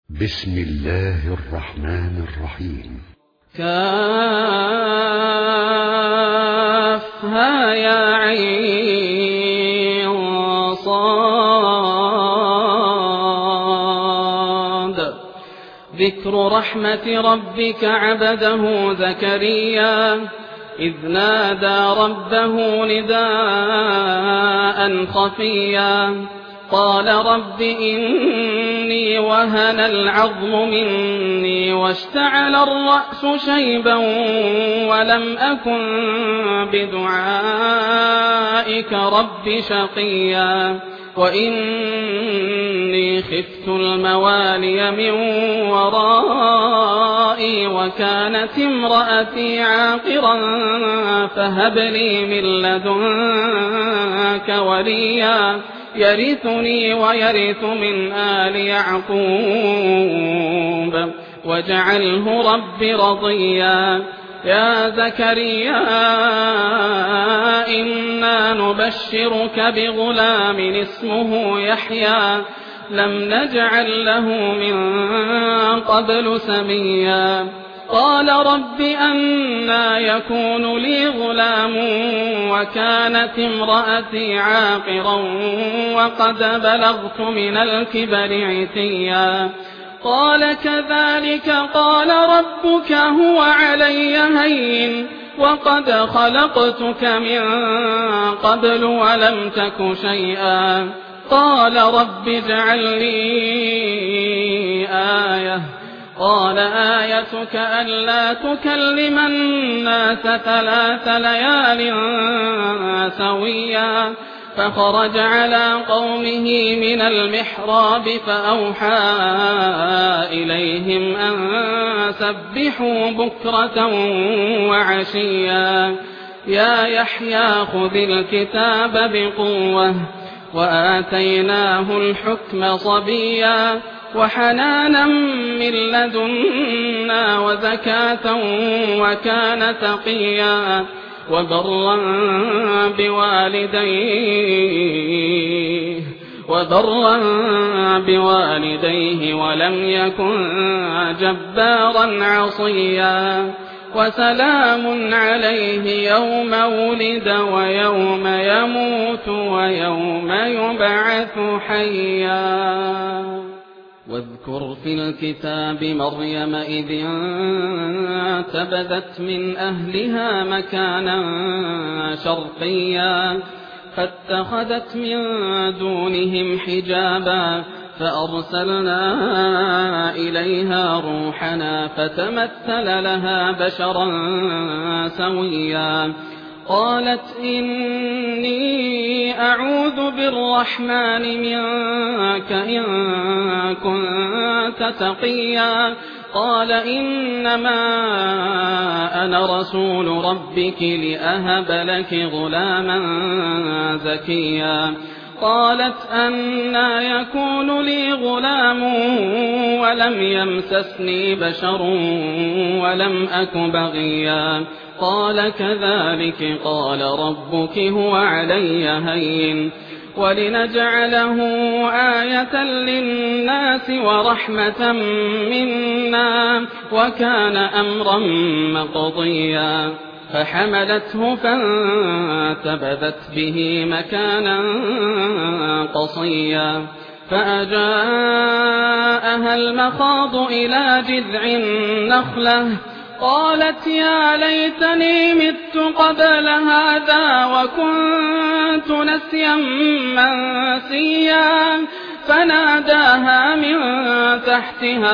بسم الله الرحمن الرحيم. كافها يا عين صاد. ذكر رحمة ربك عبده زكريا إذ نادى ربه نداء خفيا قال رب إني وهن العظم مني واشتعل الرأس شيبا ولم أكن بدعائك رب شقيا وإني خفت الموالي من ورائي وكانت امرأتي عاقرا فهب لي من لدنك وليا يرثني ويرث من آل يعقوب واجعله رب رضيا. يا زكريا إنا نبشرك بغلام اسمه يحيى لم نجعل له من قبل سميا. قال رب أنى يكون لي غلام وكانت امرأتي عاقرا وقد بلغت من الكبر عتيا. قال كذلك قال ربك هو علي هين وقد خلقتك من قبل ولم تك شيئا. قال رب اجعل لي آية. قال آيتك ألا تكلم الناس 3 ليال سويا. فخرج على قومه من المحراب فأوحى إليهم أن سبحوا بكرة وعشيا. يا يحيى خذ الكتاب بقوة وآتيناه الحكم صبيا وحنانا من لدنا وزكاة وكان تقيا وبرا بوالديه ولم يكن جبارا عصيا. وسلام عليه يوم ولد ويوم يموت ويوم يبعث حيا. واذكر في الكتاب مريم إذ انتبذت من أهلها مكانا شرقيا فاتخذت من دونهم حجابا فأرسلنا إليها روحنا فتمثل لها بشرا سويا. قالت إني أعوذ بالرحمن منك إن كنت تقيا. قال إنما أنا رسول ربك لأهب لك غلاما زكيا. قالت أنى يكون لي غلام ولم يمسسني بشر ولم أك بغيا. قال كذلك قال ربك هو علي هين ولنجعله آية للناس ورحمة منا وكان أمرا مقضيا. فحملته فانتبذت به مكانا قصيا فأجاءها المخاض إلى جذع النخلة قالت يا ليتني مت قبل هذا وكنت نسيا منسيا. فناداها من تحتها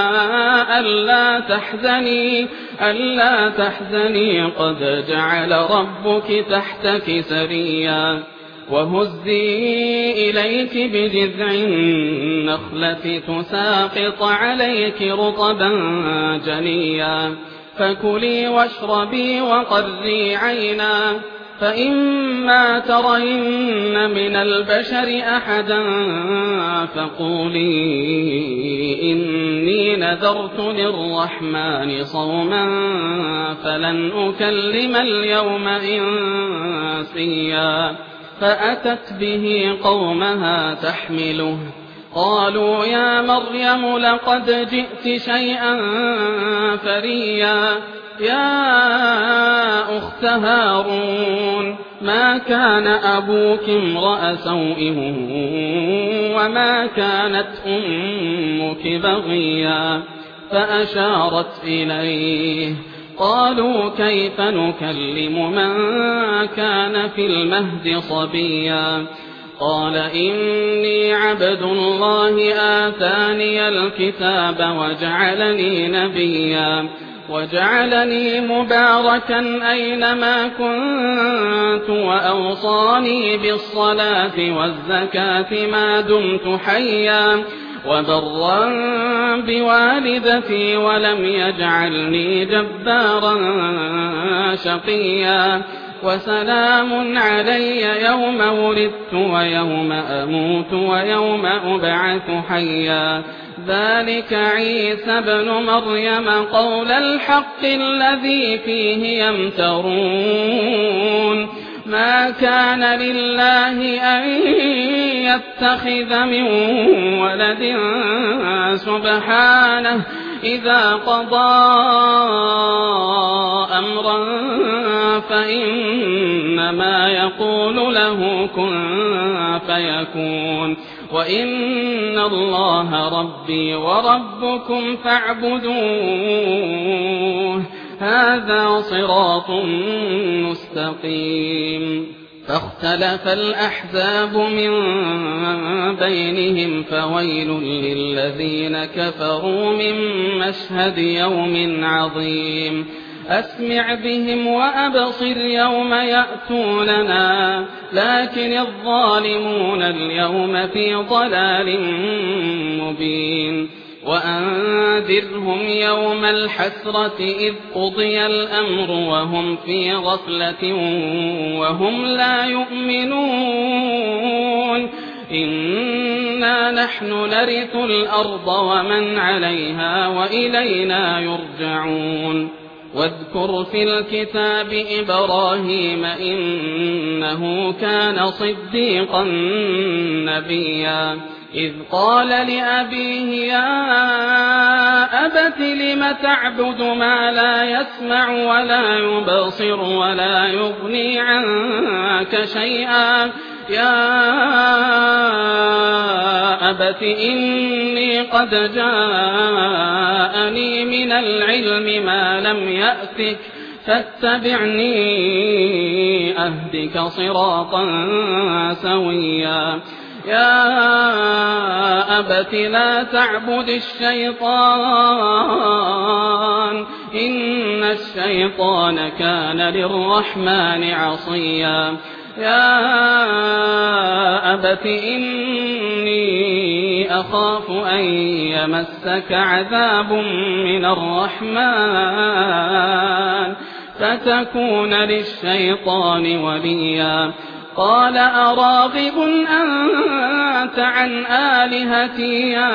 ألا تحزني قد جعل ربك تحتك سريا. وهزي إليك بجذع النخلة تساقط عليك رطبا جنيا. فكلي واشربي وقري عينا فإما ترين من البشر أحدا فقولي إني نذرت للرحمن صوما فلن أكلم اليوم إنسيا. فأتت به قومها تحمله قالوا يا مريم لقد جئت شيئا فريا يا أخت هارون ما كان أبوك امرأ سوء وما كانت أمك بغيا فأشارت إليه قالوا كيف نكلم من كان في المهد صبيا قال إني عبد الله آتاني الكتاب وجعلني نبيا وجعلني مباركا أينما كنت وأوصاني بالصلاة والزكاة ما دمت حيا وبرا بوالدتي ولم يجعلني جبارا شقيا وسلام علي يوم ولدت ويوم أموت ويوم أبعث حيا ذلك عيسى ابن مريم قول الحق الذي فيه يمترون ما كان لله أن يتخذ من ولد سبحانه إذا قضى أمرا فإنما يقول له كن فيكون وإن الله ربي وربكم فاعبدوه هذا صراط مستقيم فاختلف الأحزاب من بينهم فويل للذين كفروا من مشهد يوم عظيم أسمع بهم وأبصر يوم يأتوننا لكن الظالمون اليوم في ضلال مبين وأنذرهم يوم الحسرة إذ قضي الأمر وهم في غفلة وهم لا يؤمنون إنا نحن نرث الأرض ومن عليها وإلينا يرجعون واذكر في الكتاب إبراهيم إنه كان صديقا نبيا إذ قال لأبيه يا أبت لم تعبد ما لا يسمع ولا يبصر ولا يغني عنك شيئا يا أبت إني قد جاءني من العلم ما لم يأتك فاتبعني أهدك صراطا سويا يا أبت لا تعبد الشيطان إن الشيطان كان للرحمن عصيا يا أبت إني أخاف أن يمسك عذاب من الرحمن فتكون للشيطان وليا قال أراغب أنت عن آلهتي يا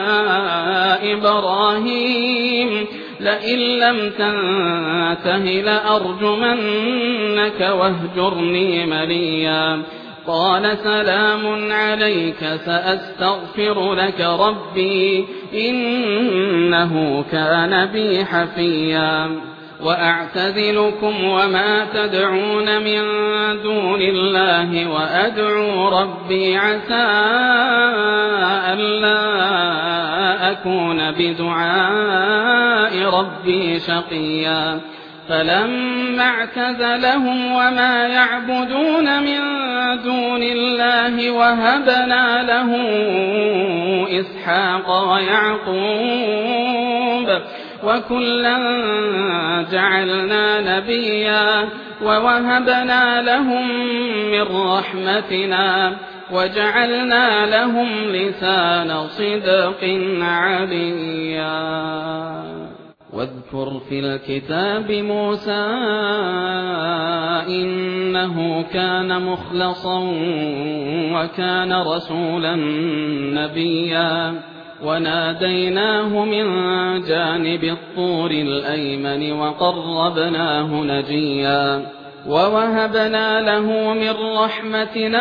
إبراهيم لئن لم تنته لأرجمنك واهجرني مليا قال سلام عليك سأستغفر لك ربي إنه كان بي حفيا وأعتزلكم وما تدعون من دون الله وأدعو ربي عسى ألا أكون بدعاء ربي شقيا فلما اعتزلهم وما يعبدون من دون الله وهبنا له إسحاق ويعقوب وكلا جعلنا نبيا ووهبنا لهم من رحمتنا وجعلنا لهم لسان صدق عليا واذكر في الكتاب موسى إنه كان مخلصا وكان رسولا نبيا وناديناه من جانب الطور الأيمن وقربناه نجيا ووهبنا له من رحمتنا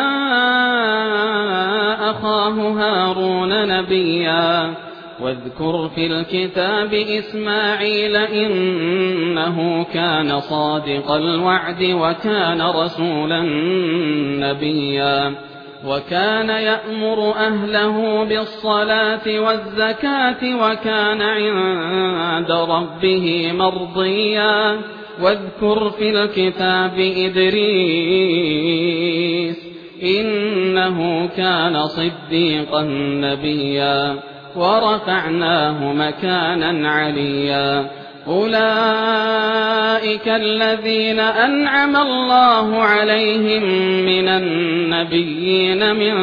أخاه هارون نبيا واذكر في الكتاب إسماعيل إنه كان صادق الوعد وكان رسولا نبيا وكان يأمر أهله بالصلاة والزكاة وكان عند ربه مرضيا واذكر في الكتاب إدريس إنه كان صديقا نبيا ورفعناه مكانا عليا أولئك الذين أنعم الله عليهم من النبيين من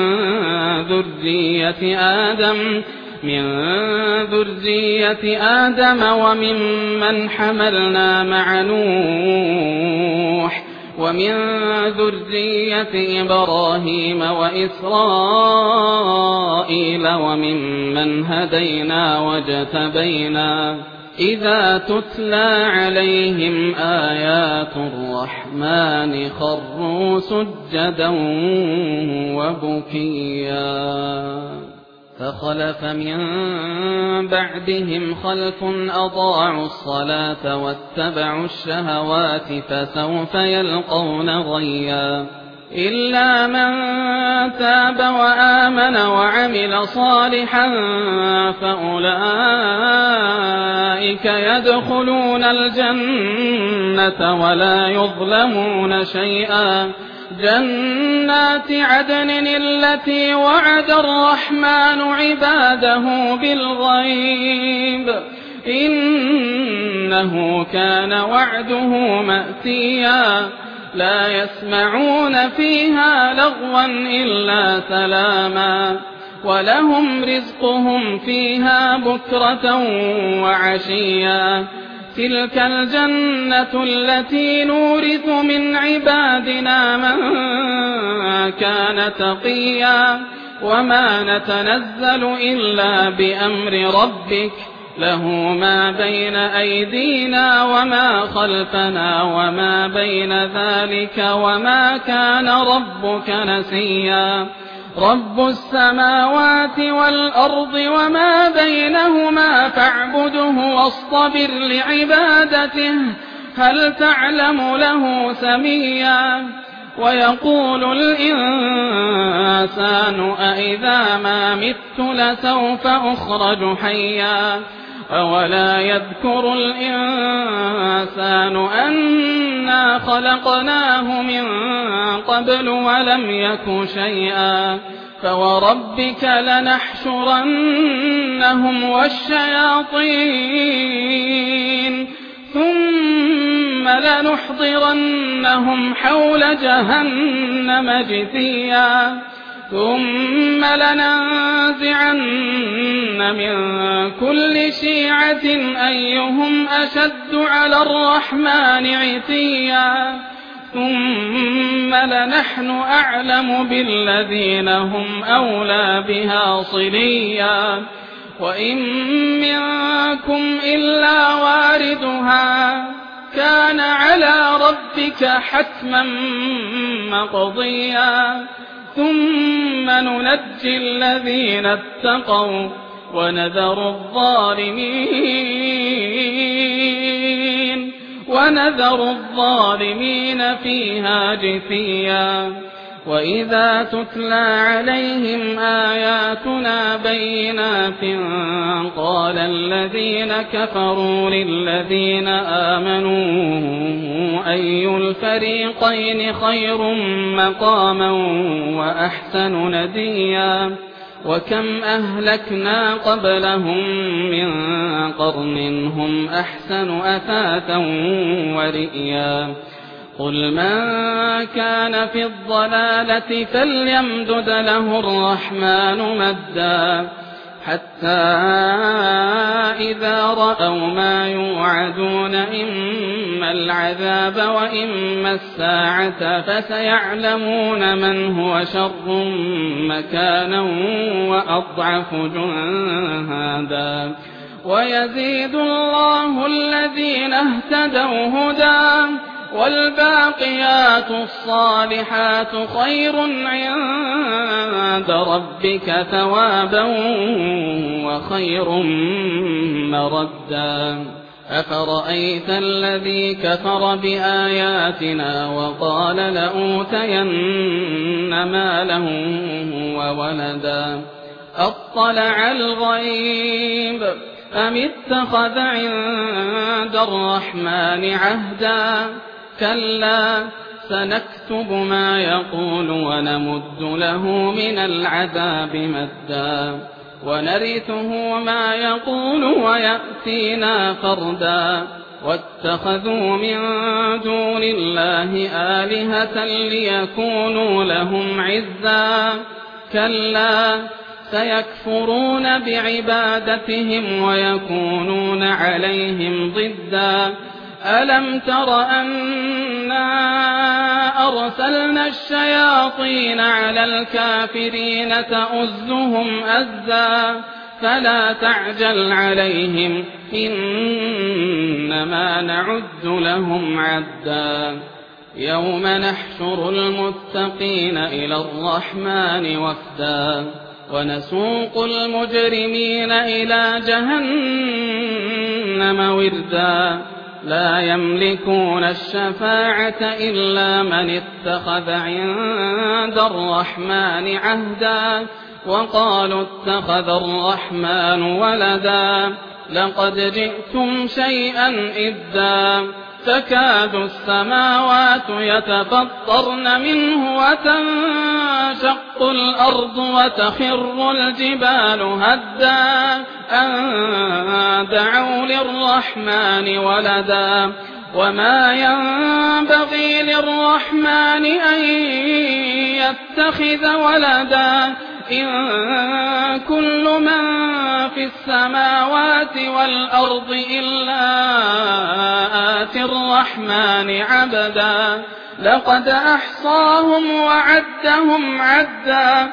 ذرية آدم وممن حملنا مع نوح ومن ذرية إبراهيم وإسرائيل وممن هدينا واجتبينا إذا تتلى عليهم آيات الرحمن خروا سجدا وبكيا فخلف من بعدهم خلف أضاعوا الصلاة واتبعوا الشهوات فسوف يلقون غيا إلا من تاب وآمن وعمل صالحا فأولئك يدخلون الجنة ولا يظلمون شيئا جنات عدن التي وعد الرحمن عباده بالغيب إنه كان وعده مأتيا لا يسمعون فيها لغوا إلا سلاما ولهم رزقهم فيها بكرة وعشيا تلك الجنة التي نورث من عبادنا من كان تقيا وما نتنزل إلا بأمر ربك له ما بين أيدينا وما خلفنا وما بين ذلك وما كان ربك نسيا رب السماوات والأرض وما بينهما فاعبده واصطبر لعبادته هل تعلم له سميا ويقول الإنسان أإذا ما مت لسوف أخرج حيا أولا يذكر الإنسان أنا خلقناه من قبل ولم يك شيئا فوربك لنحشرنهم والشياطين ثم لنحضرنهم حول جهنم جثيا ثم لننزعن من كل شيعة أيهم أشد على الرحمن عتيا ثم لنحن أعلم بالذين هم أولى بها صليا وإن منكم إلا واردها كان على ربك حتما مقضيا ثم ننجي الذين اتقوا ونذر الظالمين فيها جثيا وإذا تتلى عليهم آياتنا بينات قال الذين كفروا للذين آمنوا أي الفريقين خير مقاما وأحسن نديا وكم أهلكنا قبلهم من قرن هم أحسن أثاثا ورئيا قل من كان في الضلالة فليمدد له الرحمن مدا حتى إذا رأوا ما يوعدون إما العذاب وإما الساعة فسيعلمون من هو شر مكانا وأضعف جندا ويزيد الله الذين اهتدوا هدى والباقيات الصالحات خير عند ربك ثوابا وخير مردا أفرأيت الذي كفر بآياتنا وقال لأوتين مالا وولدا أطلع الغيب أم اتخذ عند الرحمن عهدا كلا سنكتب ما يقول ونمد له من العذاب مدا ونرثه ما يقول ويأتينا فردا واتخذوا من دون الله آلهة ليكونوا لهم عزا كلا سيكفرون بعبادتهم ويكونون عليهم ضدا ألم تر أنا أرسلنا الشياطين على الكافرين تؤزهم أزا فلا تعجل عليهم إنما نعد لهم عدا يوم نحشر المتقين إلى الرحمن وفدا ونسوق المجرمين إلى جهنم وردا لا يملكون الشفاعة إلا من اتخذ عند الرحمن عهدا وقالوا اتخذ الرحمن ولدا لقد جئتم شيئا إدا تكاد السماوات يتفطرن منه وتنشق الأرض وتخر الجبال هدا أن دعوا للرحمن ولدا وما ينبغي للرحمن أن يتخذ ولدا إن كل من في السماوات والأرض إلا آتي الرحمن عبدا لقد أحصاهم وعدهم عدا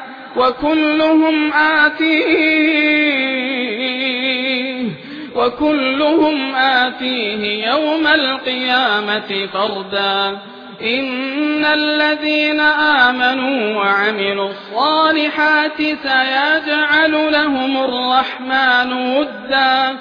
وكلهم آتيه يوم القيامة فردا إن الذين آمنوا وعملوا الصالحات سيجعل لهم الرحمن ودا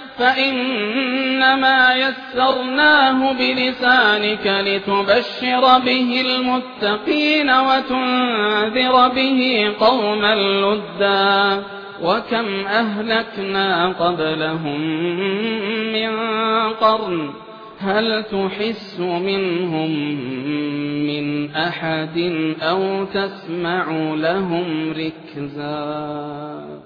فإنما يسرناه بلسانك لتبشر به المتقين وتنذر به قوما لدا وكم أهلكنا قبلهم من قرن هل تحس منهم من أحد أو تسمع لهم ركزا